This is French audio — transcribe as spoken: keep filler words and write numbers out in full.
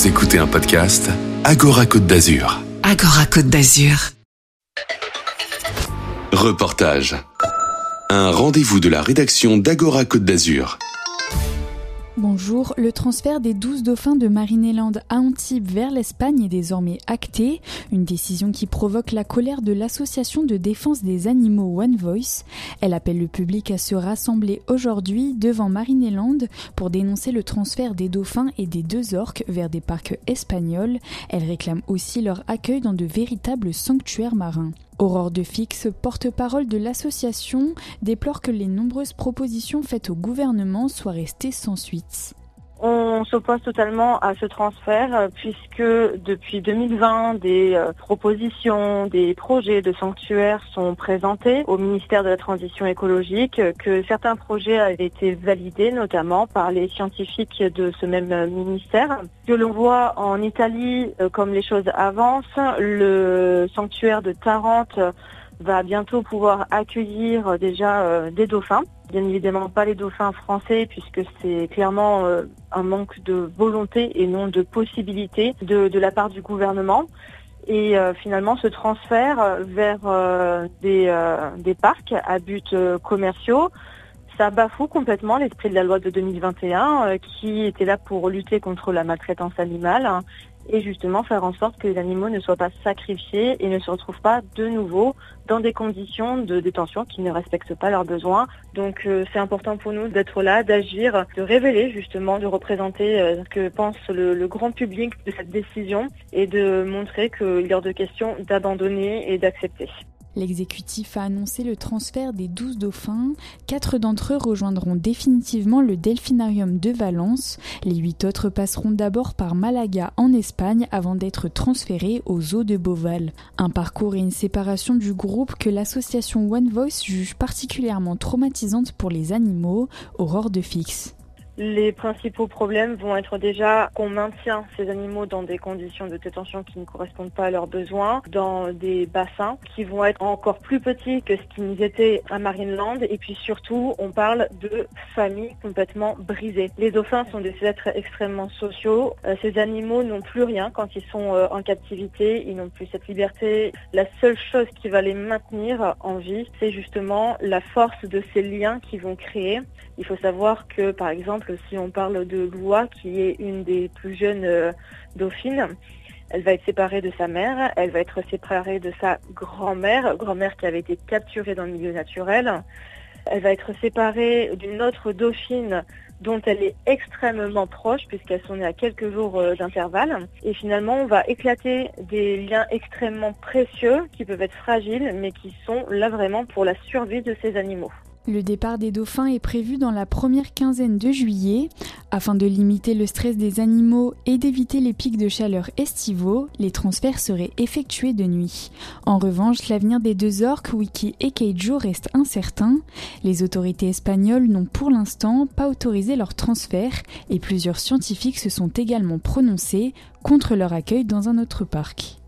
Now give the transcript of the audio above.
Vous écoutez un podcast Agora Côte d'Azur. Agora Côte d'Azur. Reportage. Un rendez-vous de la rédaction d'Agora Côte d'Azur. Bonjour, le transfert des douze dauphins de Marineland à Antibes vers l'Espagne est désormais acté, une décision qui provoque la colère de l'association de défense des animaux One Voice. Elle appelle le public à se rassembler aujourd'hui devant Marineland pour dénoncer le transfert des dauphins et des deux orques vers des parcs espagnols. Elle réclame aussi leur accueil dans de véritables sanctuaires marins. Aurore de Fix, porte-parole de l'association, déplore que les nombreuses propositions faites au gouvernement soient restées sans suite. On s'oppose totalement à ce transfert puisque depuis deux mille vingt, des propositions, des projets de sanctuaires sont présentés au ministère de la Transition écologique, que certains projets avaient été validés notamment par les scientifiques de ce même ministère. Que l'on voit en Italie, comme les choses avancent, le sanctuaire de Tarente va bientôt pouvoir accueillir déjà euh, des dauphins. Bien évidemment pas les dauphins français puisque c'est clairement euh, un manque de volonté et non de possibilité de, de la part du gouvernement. Et euh, finalement ce transfert vers euh, des, euh, des parcs à buts euh, commerciaux, ça bafoue complètement l'esprit de la loi de deux mille vingt et un euh, qui était là pour lutter contre la maltraitance animale hein, et justement faire en sorte que les animaux ne soient pas sacrifiés et ne se retrouvent pas de nouveau dans des conditions de détention qui ne respectent pas leurs besoins. Donc euh, c'est important pour nous d'être là, d'agir, de révéler justement, de représenter euh, ce que pense le, le grand public de cette décision et de montrer qu'il est hors de question d'abandonner et d'accepter. L'exécutif a annoncé le transfert des douze dauphins. Quatre d'entre eux rejoindront définitivement le Delphinarium de Valence. Les huit autres passeront d'abord par Malaga en Espagne avant d'être transférés aux zoo de Beauval. Un parcours et une séparation du groupe que l'association One Voice juge particulièrement traumatisante pour les animaux. Aurore de Fix. Les principaux problèmes vont être déjà qu'on maintient ces animaux dans des conditions de détention qui ne correspondent pas à leurs besoins, dans des bassins qui vont être encore plus petits que ce qu'ils étaient à Marineland. Et puis surtout, on parle de familles complètement brisées. Les dauphins sont des êtres extrêmement sociaux. Euh, ces animaux n'ont plus rien quand ils sont euh, en captivité. Ils n'ont plus cette liberté. La seule chose qui va les maintenir en vie, c'est justement la force de ces liens qu'ils vont créer. Il faut savoir que, par exemple, si on parle de Loua, qui est une des plus jeunes euh, dauphines, elle va être séparée de sa mère, elle va être séparée de sa grand-mère, grand-mère qui avait été capturée dans le milieu naturel. Elle va être séparée d'une autre dauphine dont elle est extrêmement proche puisqu'elles sont nées à quelques jours euh, d'intervalle. Et finalement, on va éclater des liens extrêmement précieux qui peuvent être fragiles mais qui sont là vraiment pour la survie de ces animaux. Le départ des dauphins est prévu dans la première quinzaine de juillet. Afin de limiter le stress des animaux et d'éviter les pics de chaleur estivaux, les transferts seraient effectués de nuit. En revanche, l'avenir des deux orques, Wiki et Keijo, reste incertain. Les autorités espagnoles n'ont pour l'instant pas autorisé leur transfert et plusieurs scientifiques se sont également prononcés contre leur accueil dans un autre parc.